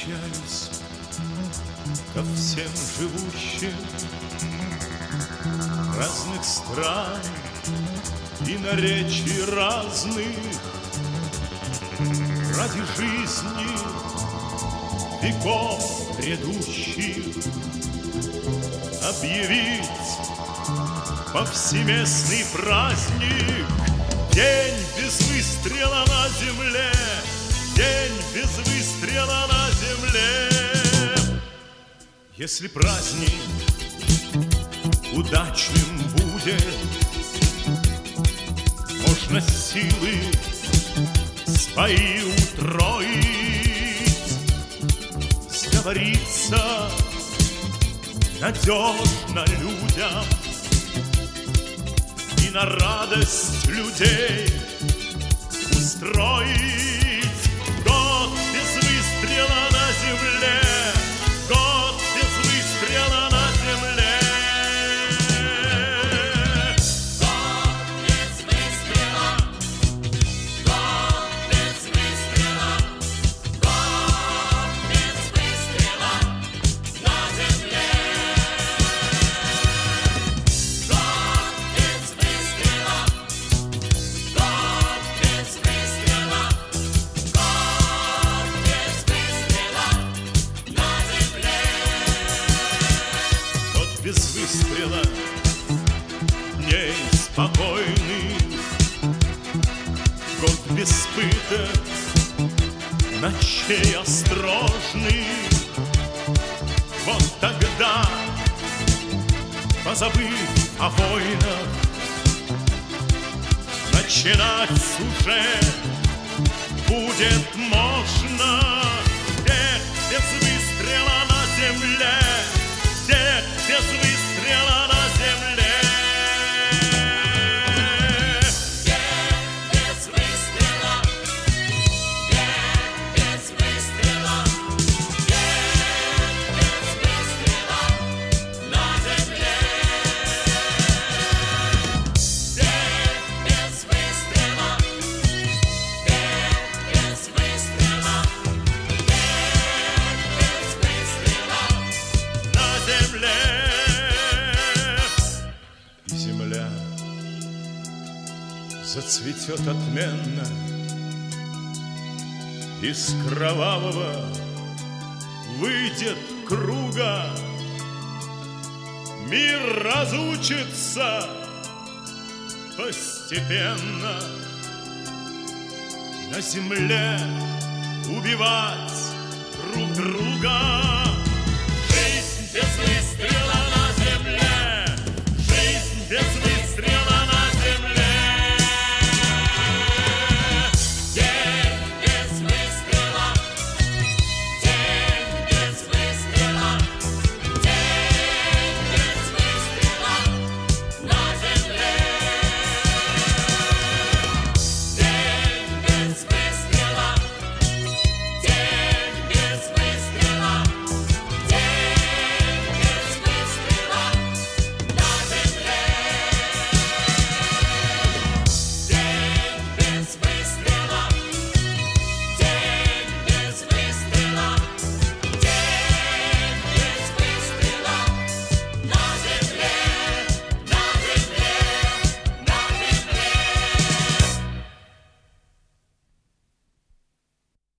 обращаюсь ко всем живущим разных стран и наречий разных ради жизни веков грядущих объявить повсеместный праздник. День без выстрела на земле, день без выстрела на земле. Если праздник удачным будет, можно силы свои утроить, сговориться надежно людям и на радость людей устроить. Год без выстрела на земле, год без выстрела на земле. Без выстрела дней спокойных, год без пыток, ночей осторожных. Вот тогда, позабыв о войнах, начинать уже будет можно. Тех без выстрела на земле, тех без выстрела на земле. Тех без выстрела, тех без выстрела, тех без выстрела на земле. Тех без выстрела, тех без выстрела, тех без выстрела На земле. И земля зацветет отменно, из кровавого выйдет круга, мир разучится постепенно на земле убивать друг друга. Жизнь без выстрела.